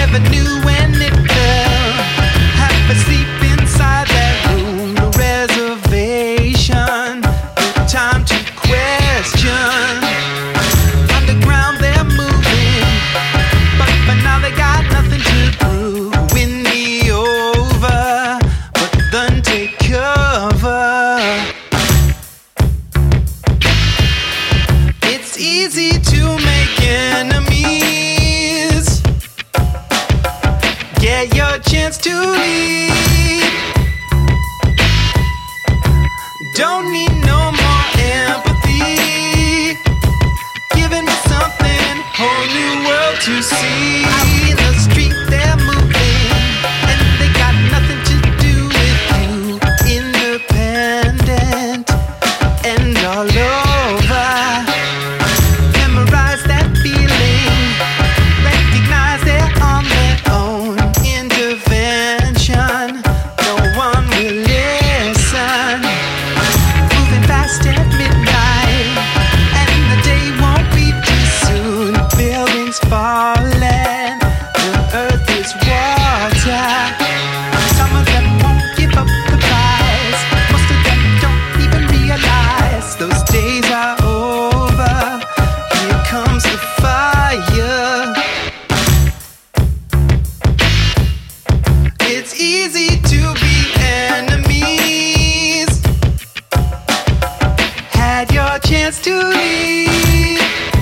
never knew when it fell. Half asleep inside that room, no reservation, no time to question. Underground they're moving, but by now they got nothing to prove. Win me over, but then take cover. It's easy to make enemies. Get your chance to lead. Don't need no more empathy. Giving me something, whole new world to see. Out in the street they're moving, and they got nothing to do with you. Independent and all over. Memorize that feeling. Recognize they're on their own. Intervention, no one will listen. Moving fast at midnight, and the day won't be too soon. Buildings falling, the earth is water. Some of them won't give up the prize. Most of them don't even realize those days are over. Here comes the fire. It's easy to be enemies. Had your chance to leave.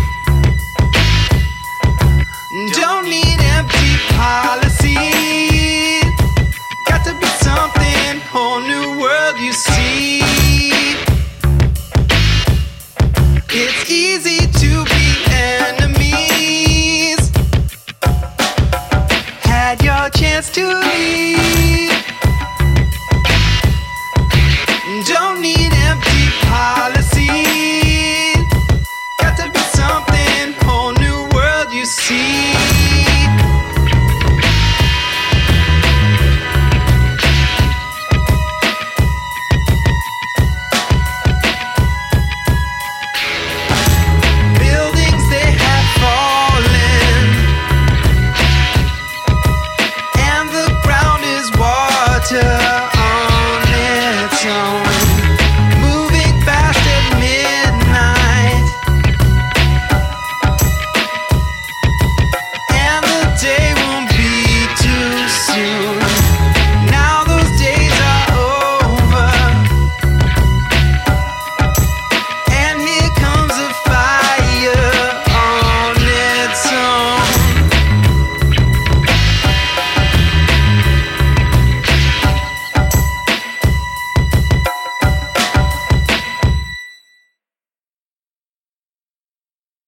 Don't need empty policies. Got to be something, whole new world you see. It's easy to be enemies. Had your chance to leave.